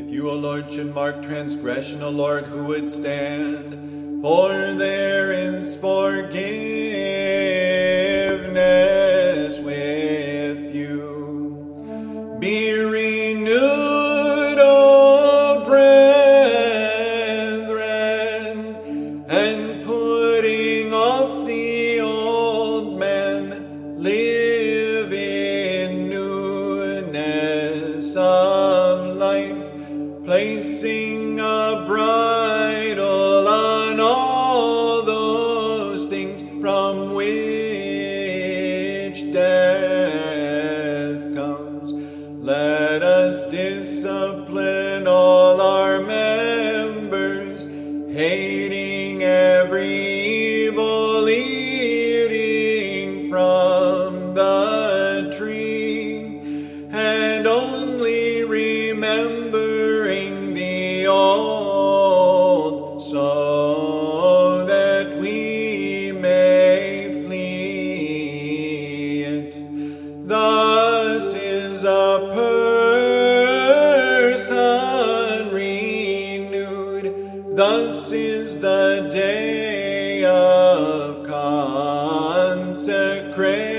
If you, O Lord, should mark transgression, O Lord, who would stand? For there is forgiveness with you. Be renewed, O brethren, and putting off the old man, live in newness of life, placing a bridle on all those things from which death comes. Let us discipline all our members, hating every evil, eating from the tree, and only remembering the old, so that we may flee it. Thus is a person renewed. Thus is the day of consecration.